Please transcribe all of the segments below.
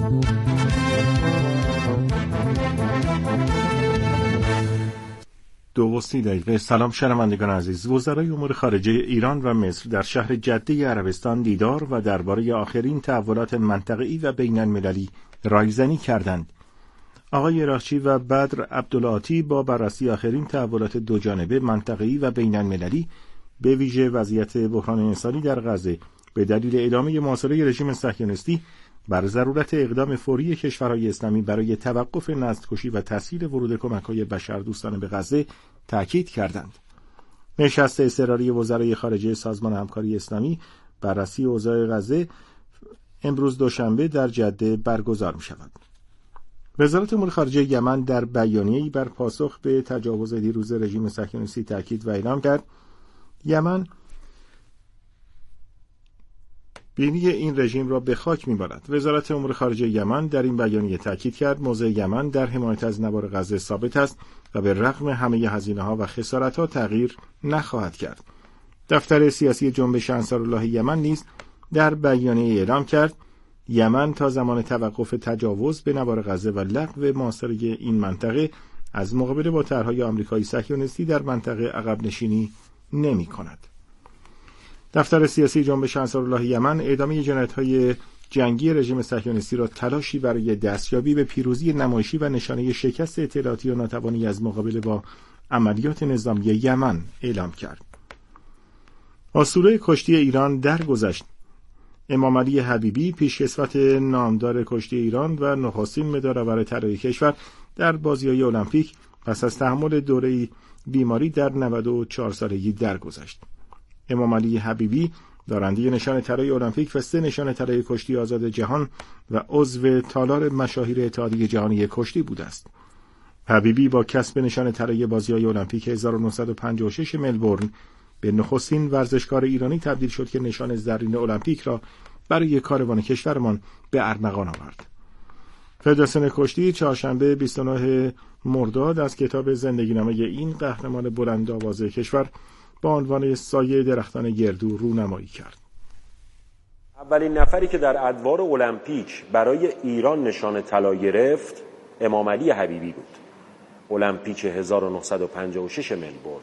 دقیقه. سلام شنوندگان عزیز. وزرای امور خارجه ایران و مصر در شهر جده عربستان دیدار و درباره آخرین تحولات منطقه‌ای و بین‌المللی رایزنی کردند. آقای اراغچی و بدر عبدالعاطی با بررسی آخرین تحولات دوجانبه منطقه‌ای و بین‌المللی به ویژه وضعیت بحران انسانی در غزه به دلیل ادامه محاصره رژیم صهیونیستی بر ضرورت اقدام فوری کشورهای اسلامی برای توقف نسل‌کشی و تسهیل ورود کمک‌های بشردوستانه به غزه تأکید کردند. نشست اضطراری وزرای خارجه سازمان همکاری اسلامی بررسی اوضاع غزه امروز دوشنبه در جده برگزار می‌شود. وزارت امور خارجه یمن در بیانیه‌ای بر پاسخ به تجاوز دیروز رژیم صهیونیستی تأکید و اعلام کرد یمن بینی این رژیم را به خاک می‌برد. وزارت امور خارجه یمن در این بیانیه تأکید کرد موضع یمن در حمایت از نوار غزه ثابت است و به رغم همه هزینه‌ها و خسارت‌ها تغییر نخواهد کرد. دفتر سیاسی جنبش انصارالله یمن نیز در بیانیه اعلام کرد یمن تا زمان توقف تجاوز به نوار غزه و لغو محاصره این منطقه از مقابله با طرح‌های آمریکایی صهیونیستی در منطقه عقب نشینی نمی‌کند. دفتر سیاسی جنبش انصارالله یمن ادامه جنایت‌های جنگی رژیم صهیونیستی را تلاشی برای دستیابی به پیروزی نمایشی و نشانه شکست اطلاعاتی و ناتوانی از مقابله با عملیات نظامی یمن اعلام کرد. اسطوره کشتی ایران درگذشت. امام علی حبیبی پیشکسوت نامدار کشتی ایران و نخستین مدارآور طلای کشور در بازی‌های المپیک پس از تحمل دوره بیماری در 94 سالگی درگذشت. امام علی حبیبی دارنده نشان طلای المپیک و 3 نشان طلای کشتی آزاد جهان و عضو تالار مشاهیر اتحادیه جهانی کشتی بوده است. حبیبی با کسب نشان طلای بازی‌های المپیک 1956 ملبورن به نخستین ورزشکار ایرانی تبدیل شد که نشان زرین المپیک را برای کاروان کشورمان به ارمغان آورد. فدراسیون کشتی چهارشنبه 29 مرداد از کتاب زندگینامه این قهرمان بلند آوازه کشور با عنوان سایه درختان گردو رونمایی کرد. اولین نفری که در ادوار المپیک برای ایران نشان طلا گرفت امام علی حبیبی بود. المپیک 1956 ملبورن.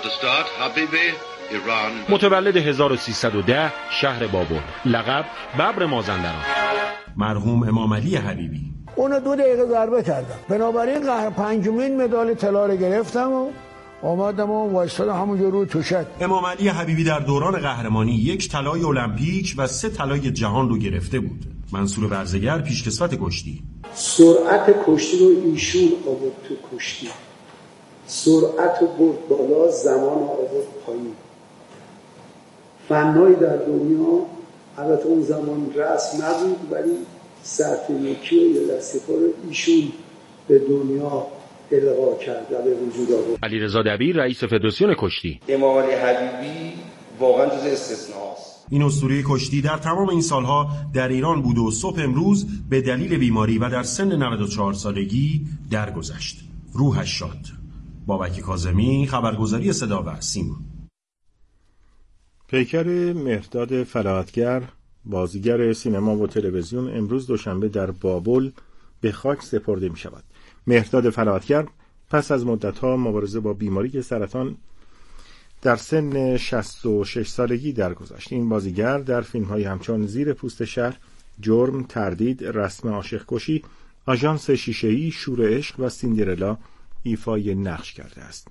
متولد 1310 شهر بابل، لقب ببر مازندران. مرحوم امام علی حبیبی. اونو 2 دقیقه ضربه کردم. بنابراین 5مین مدال طلا رو گرفتم و آمدم و وایستادم همونجا رو توشک. امام علی حبیبی در دوران قهرمانی 1 طلای المپیک و 3 طلای جهان رو گرفته بود. منصور برزگر پیشکسوت کشتی. سرعت کشتی رو ایشون آورد تو کشتی. سرعت رو برد بالا، زمان رو آورد پایین. فنایی در دنیا البته اون زمان رسم نبود ولی سرتنکی و یه دسته کار ایشون به دنیا القا کرد و به وجود آورد. علیرضا دبیر رئیس فدراسیون کشتی. امام علی حبیبی واقعا جز استثناست. این اسطوره کشتی در تمام این سالها در ایران بود و صبح امروز به دلیل بیماری و در سن 94 سالگی درگذشت. روحش شاد. بابک کاظمی، خبرگزاری صدا و سیما. پیکر مهرداد فلاحتگر، بازیگر سینما و تلویزیون، امروز دوشنبه در بابل به خاک سپرده می شود. مهرداد فلاحتگر پس از مدت‌ها مبارزه با بیماری سرطان در سن 66 سالگی درگذشت. این بازیگر در فیلم‌های همچون زیر پوست شهر، جرم، تردید، رسم عاشق کشی، آژانس شیشه‌ای، شور عشق و سیندرلا ایفای نقش کرده است.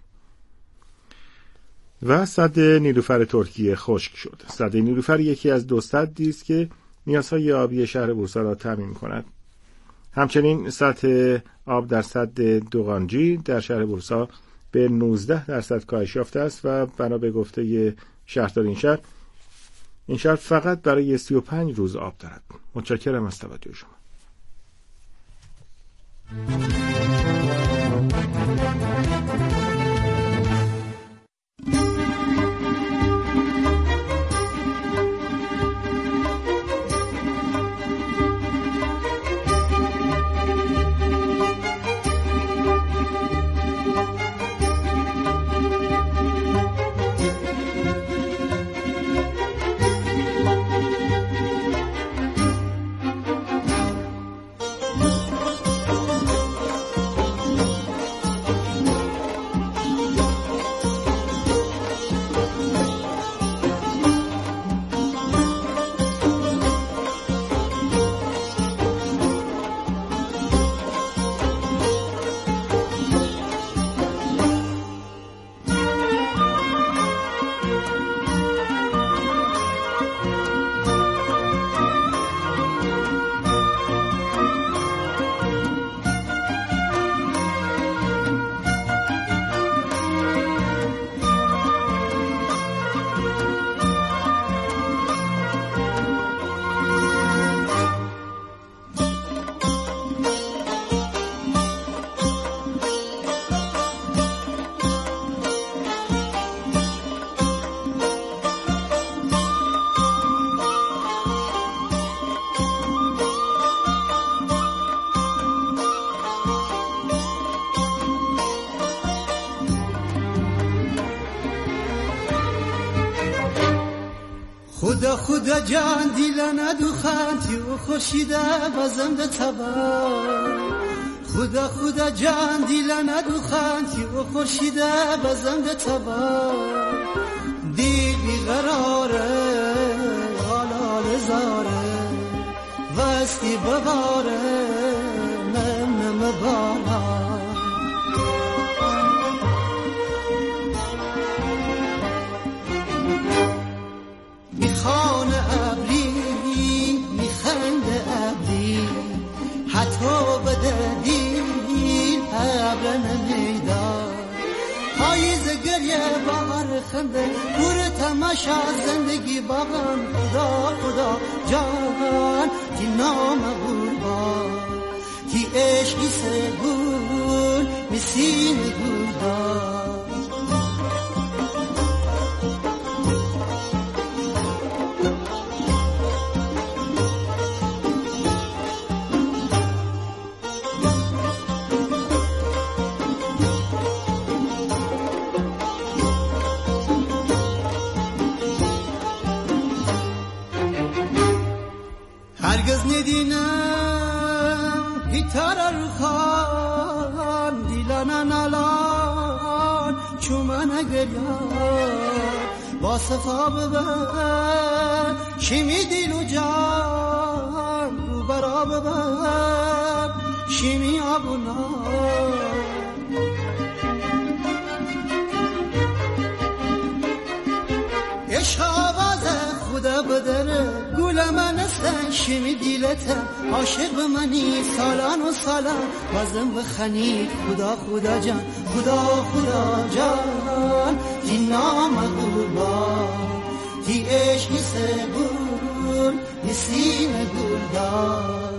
و سد نیلوفر ترکیه خشک شد. سد نیلوفر یکی از 2 سدی است که نیازهای آبی شهر بورسا را تامین می‌کند. همچنین سطح آب در سد دوغانجی در شهر بورسا به 19% کاهش یافته است و بنا به گفته شهردار این شهر فقط برای 35 روز آب دارد. متشکرم از توجه شما. خدا خدا جان دیل ندوخنتی و خورشیده بزنده تبا خدا خدا جان دیل ندوخنتی و خورشیده بزنده تبا دیل بیقراره حلال زاره وستی بباره نم بالا میخوان ابری میخنده ابری حتی بددی ابر نمیدار پاییز گریه بهار خنده نور تماشا زندگی بابم خدا خدا جان تی نام قربان تی عشقی سگول میسین گلدار هرگز ندینم هیتر رو خان دیلان نالان چومن گریان با صفا ببر شیمی دیل و جان رو برا ببر شیمی آبونان عشق آواز خدا بدره گل من استن شیمی دیلته عاشق منی سالان و سالان بازم بخنید خدا خدا جان خدا خدا جان تی نام قربان تی عشقی سگول نسیم گلدار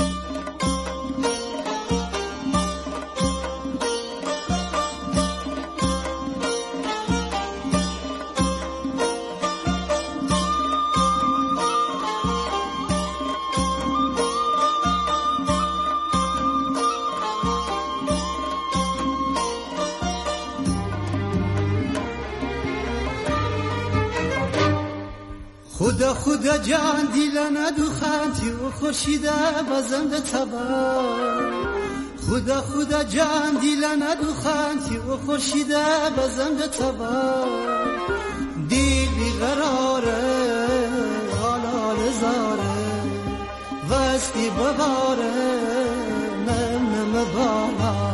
خدا خدا جان دیل ندوخنتی و خورشیده بزنده تبا خدا خدا جان دیل ندوخنتی و خورشیده بزنده تبا دیل بیقراره حلال زاره وستی بباره نم بالا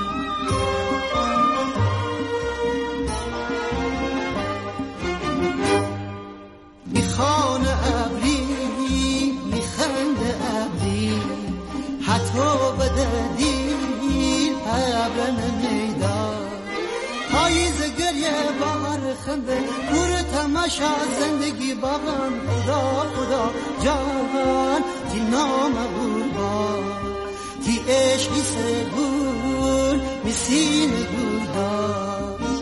میخوان ابری میخنده ابری حتی بددی ابر نمیدار پاییز گریه بهار خنده نور تماشا زندگی بابم خدا خدا جان تی نام قربان تی عشقی سگول میسین گلدار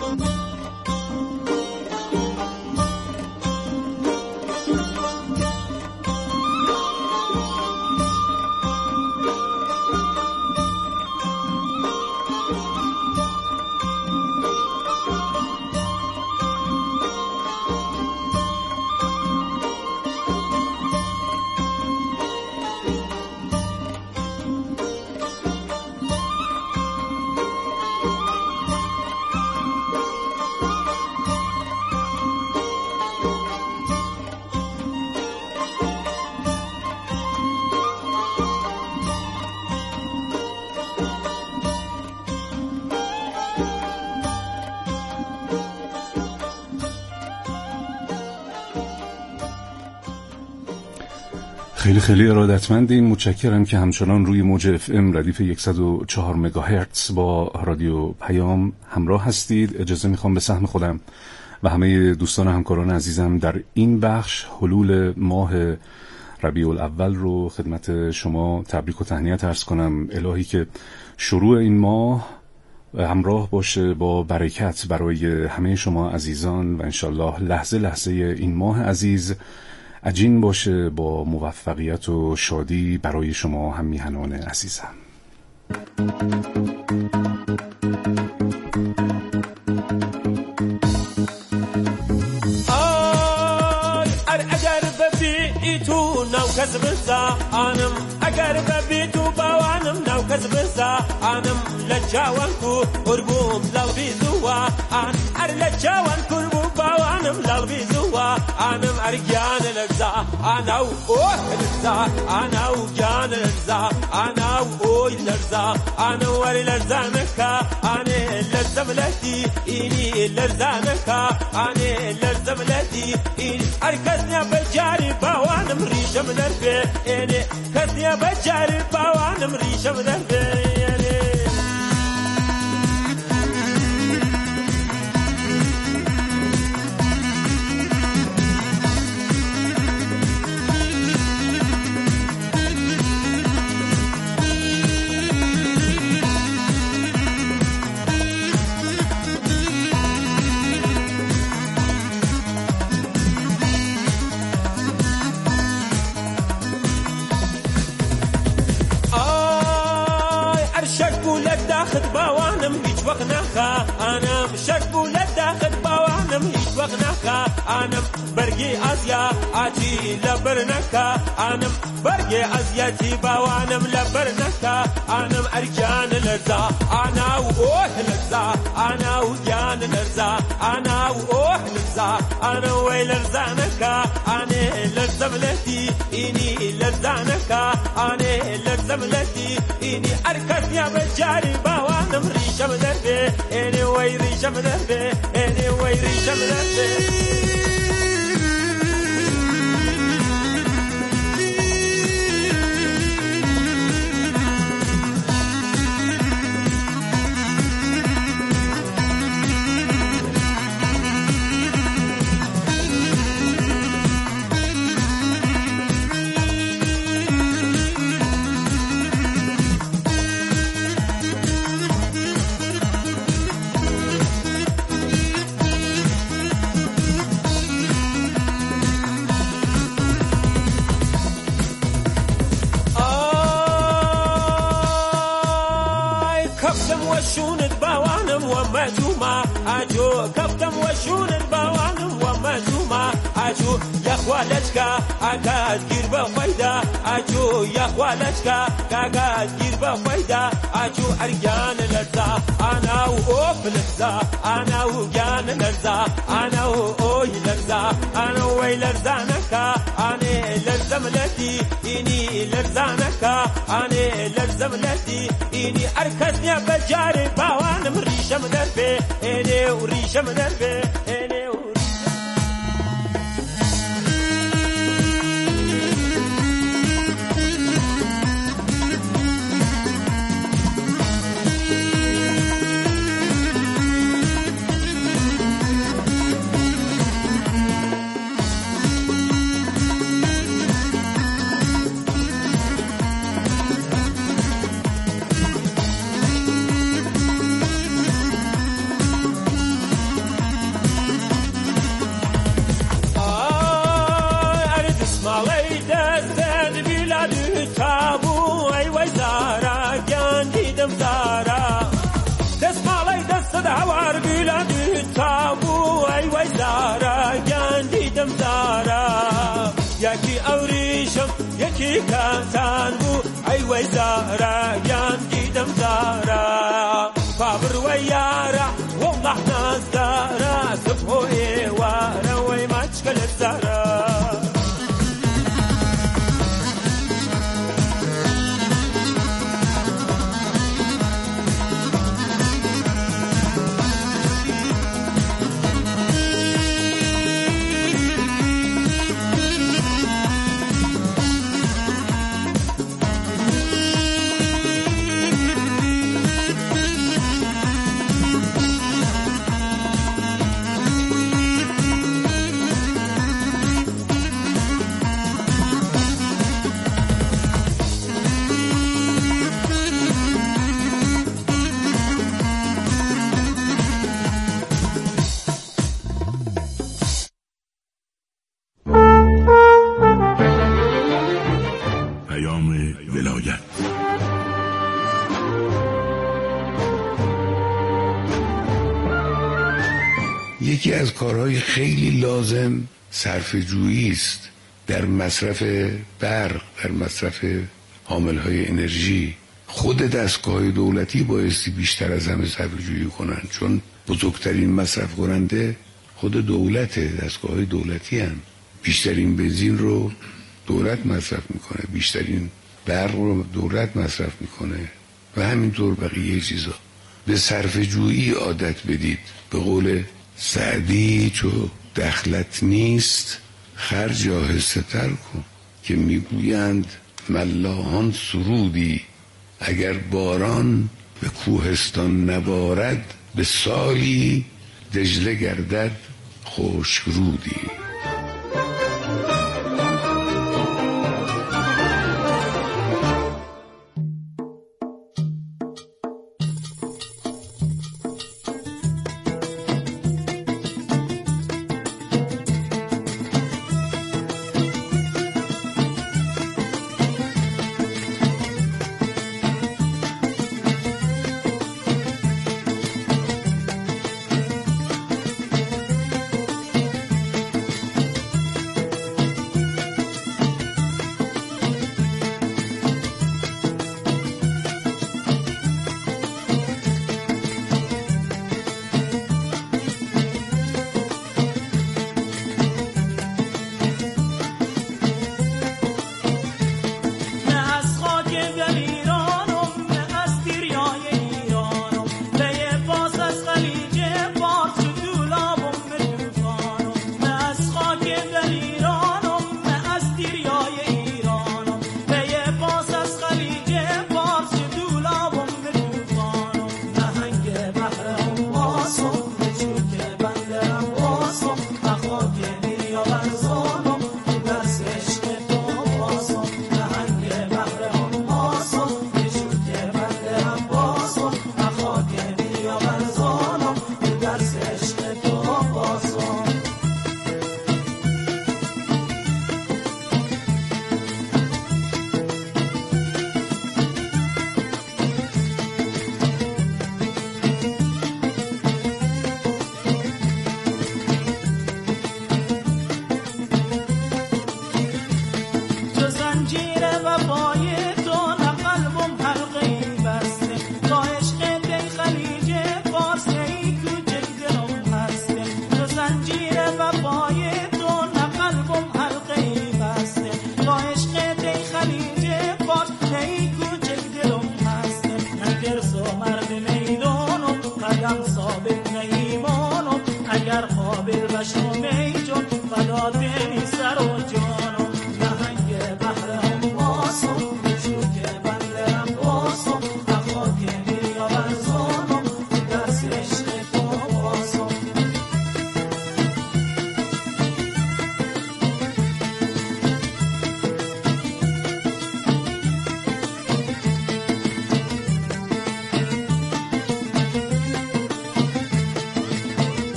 خیلی خیلی ارادتمندیم. متشکرم که همچنان روی موج FM ردیف 104 مگاهرتز با رادیو پیام همراه هستید. اجازه میخوام به سهم خودم و همه دوستان و همکاران عزیزم در این بخش حلول ماه ربیع الاول رو خدمت شما تبریک و تهنیت عرض کنم. الهی که شروع این ماه همراه باشه با برکت برای همه شما عزیزان و انشالله لحظه لحظه این ماه عزیز عجین باشه با موفقیت و شادی برای شما هم میهنان عزیزم. اگر ببی تو ناو کەس بزانم ئەگەر بەبی تو باوانم ناو کەس بزانم لە چاوان کوور بووم لەڵبی زووانم هەر لە چاوان کوور بوو باوانم لەڵبی زووانم ئەرگیانە لەرزا ئانا و ئۆی لەرزا ئانا و گیانە لەرزا ئانا و ئۆی لەرزا ئانا وەری لەرزانەکە ئانێ لەرزەملەتی ئینی لەرزانەکە ئانێ لەرزەملەتی ئینی هەر کەس نیە بەجاری باوانم ریشەم دەربێ ئێنێ کەس نیە بەجاری باوانم ریشەم دەربێ ئێنێ داخل باوانم هیچ وقت نخوانم شک بو لداخل باوانم هیچ وقت نخوانم برگی ازیا آتی لبر نخوانم برگی ازیاتی باوانم لبر نخوانم ارجان لرزا انا و اوه لرزا انا و جان لرزا انا و اوه لرزا انا وی لرزا نخوانه لرزملتی اینی لرزا نخوانه لرزملتی اینی ارکس یا بجاری باوانم ریشم دربه اینی وی ریشم دربه اینی وی ریشم دربه وشونت باوانم ومجوما اجو كفتم وشونت باوانم ومجوما اجو يا خوالتك اكاد گیر بفایدا اجو يا خوالتك اكاد گیر بفایدا اجو ارجان لرزا انا و اوف لرزا انا و جان لرزا انا و اوي لرزا انا وي لرزانك انا لرزملتي اني لرزانك انا لرزملتي اني اركز يا بجاري باوانم ریشم دربه اینه و ریشم دربه اینه و هوار بلاد تابو ای وای زارا گندی دم زارا یکی اوریشم یکی کاتان بو ای وای زارا گندی دم زارا فابر و یارا والله ناس دارا سبوی وارا وای مشکل زارا یکی از کارهای خیلی لازم صرفه‌جویی است. در مصرف برق، در مصرف حاملهای انرژی، خود دستگاه دولتی بایستی بیشتر از همه صرفه‌جویی کنن، چون بزرگترین مصرف کننده خود دولته، دستگاه دولتی هم. بیشترین بنزین رو دولت مصرف میکنه، بیشترین برق رو دولت مصرف میکنه و همینطور بقیه چیزا. به صرفه‌جویی عادت بدید. به قول سعدی چو دخلت نیست خرج آهسته تر کن، که میگویند ملاحان سرودی اگر باران به کوهستان نبارد، به سالی دجله گردد خشک رودی.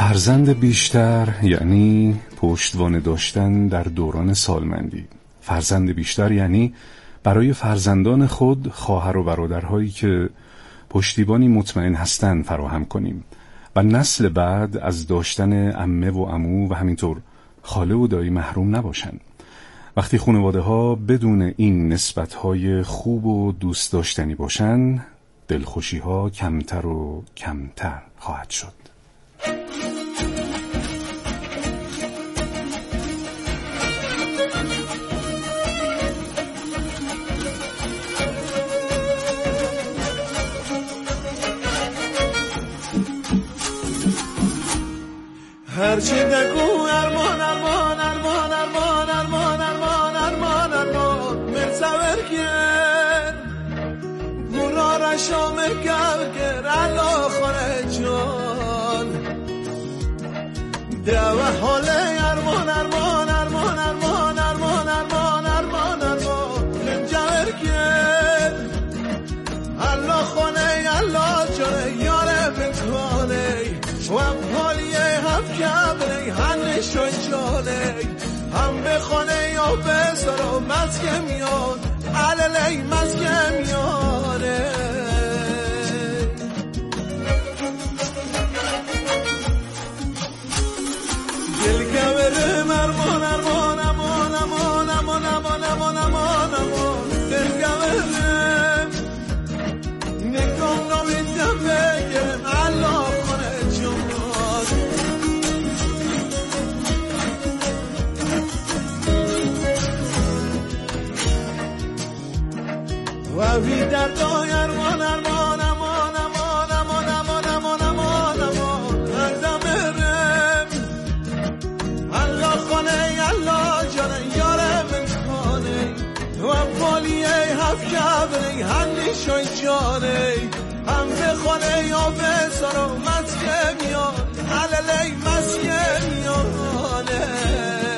فرزند بیشتر یعنی پشتوانه داشتن در دوران سالمندی. فرزند بیشتر یعنی برای فرزندان خود خواهر و برادرهایی که پشتیبانی مطمئن هستند فراهم کنیم و نسل بعد از داشتن عمه و عمو و همینطور خاله و دایی محروم نباشن. وقتی خانواده ها بدون این نسبت های خوب و دوست داشتنی باشن، دلخوشی ها کمتر و کمتر خواهد شد. هرچی دکو ارمان ارمان ارمان ارمان ارمان ارمان ارمان ارمان مرتبر کن گورا را شامه کل علا خارجان دوه حاله ارمان ارمان ارمان ارمان ارمان ارمان ارمان ارمان مرتبر کن علا خانه علا جانه یاره بکنه و حالیه هم کبره هنه شوی جاله هم به خانه یا به سرا مزگه میان علالی مزگه میانه دل کبره مرمان ارمان امان امان امان امان امان امان امان دل کبره نگام نامیدم بگرم الله و بی دردای ارمان ارمان امان امان امان امان امان امان امان اندم برم الله خانه الله جانه یاره من خانه و پالیه هف کبره هنی شوی جانه هم به خانه یا به سرا مسکه میان علالی مسکه میانه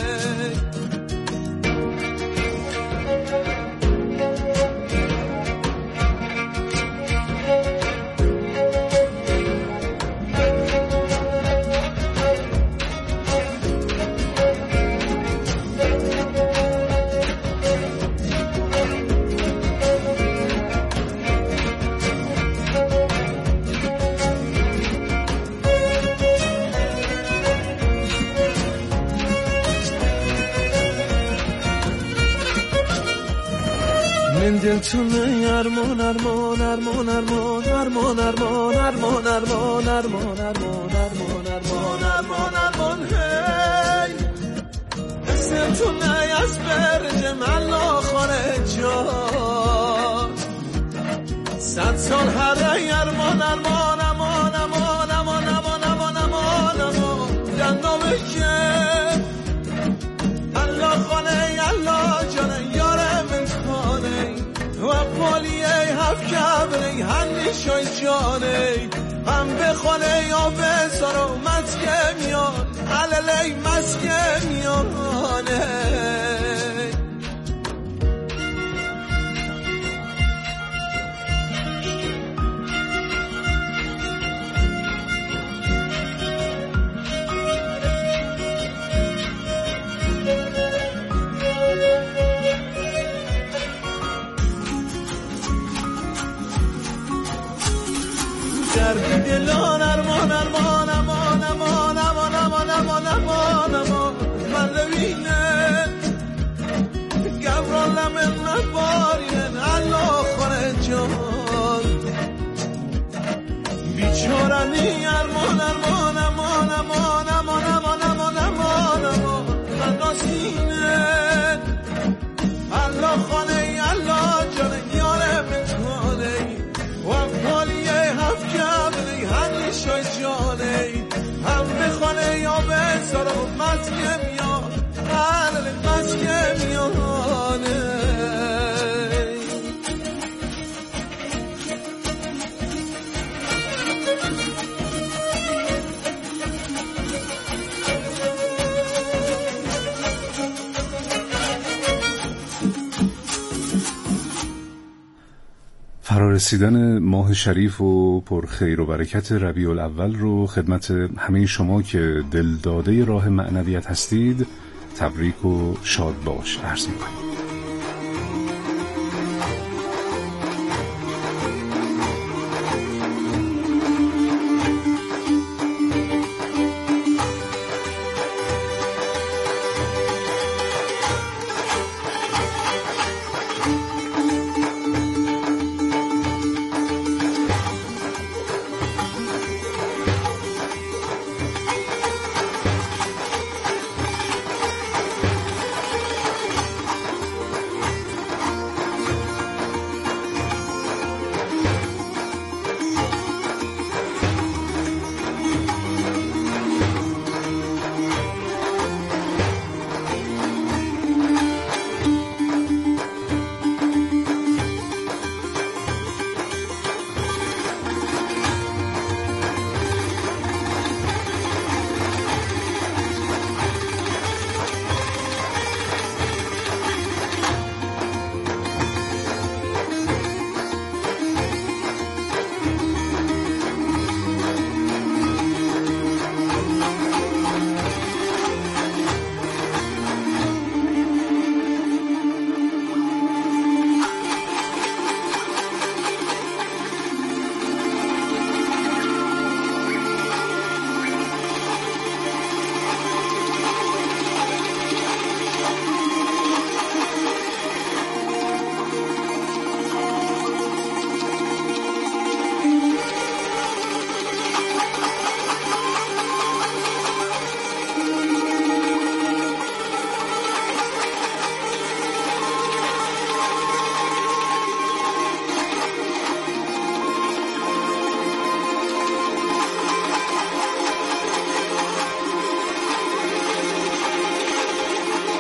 من دلتونه ارمان ارمان ارمان ارمان ارمان ارمان ارمان ارمان ارمان ارمان ارمان ارمان ارمان ارمان هی اسمتونه از برج ملا خارجان 100 سال هره ارمان ارمان امان امان امان امان امان امان امان دندام که الله خانه الله جانه یاره من خانه و پالیه هف کبره هنی شوی جانه هم به خانه یا به سرا مسکه میان علالی مسکه میانه درد دلان ارمان ارمان امان امان امان امان امان امان امان من لبینه گبران لمن نبارین الله خارجان بیچارنی ارمان ارمان امان امان امان امان امان امان امان من راسینه الله خانه الله جانه یاره بتانه و پالیه هف کبری هنی فرارسیدن ماه شریف و پر خیر و برکت ربیع الاول رو خدمت همه شما که دلداده راه معنویت هستید تبریک و شاد باش عرض می‌کنیم.